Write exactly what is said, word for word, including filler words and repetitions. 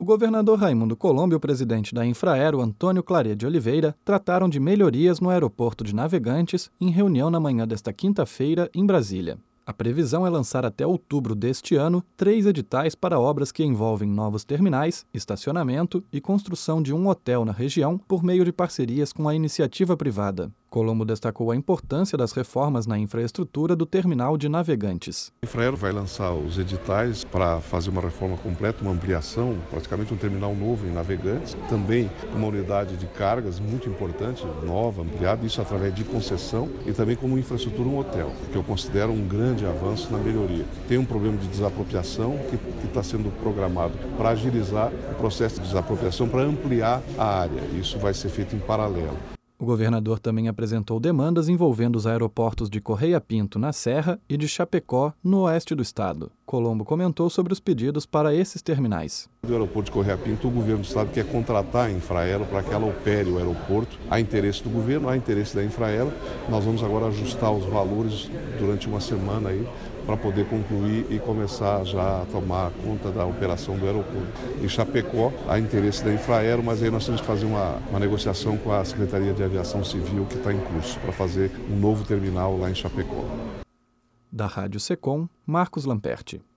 O governador Raimundo Colombo e o presidente da Infraero, Antônio Claret de Oliveira, trataram de melhorias no aeroporto de Navegantes em reunião na manhã desta quinta-feira em Brasília. A previsão é lançar até outubro deste ano três editais para obras que envolvem novos terminais, estacionamento e construção de um hotel na região por meio de parcerias com a iniciativa privada. Colombo destacou a importância das reformas na infraestrutura do terminal de Navegantes. A Infraero vai lançar os editais para fazer uma reforma completa, uma ampliação, praticamente um terminal novo em Navegantes, também uma unidade de cargas muito importante, nova, ampliada, isso através de concessão e também como infraestrutura um hotel, que eu considero um grande avanço na melhoria. Tem um problema de desapropriação que está sendo programado para agilizar o processo de desapropriação, para ampliar a área. Isso vai ser feito em paralelo. O governador também apresentou demandas envolvendo os aeroportos de Correia Pinto, na Serra, e de Chapecó, no oeste do estado. Colombo comentou sobre os pedidos para esses terminais. Do aeroporto de Correia Pinto, o governo do estado quer contratar a Infraero para que ela opere o aeroporto. Há interesse do governo, há interesse da Infraero. Nós vamos agora ajustar os valores durante uma semana aí, para poder concluir e começar já a tomar conta da operação do aeroporto. Em Chapecó, há interesse da Infraero, mas aí nós temos que fazer uma, uma negociação com a Secretaria de Aviação Civil, que está em curso, para fazer um novo terminal lá em Chapecó. Da Rádio Secom, Marcos Lamperti.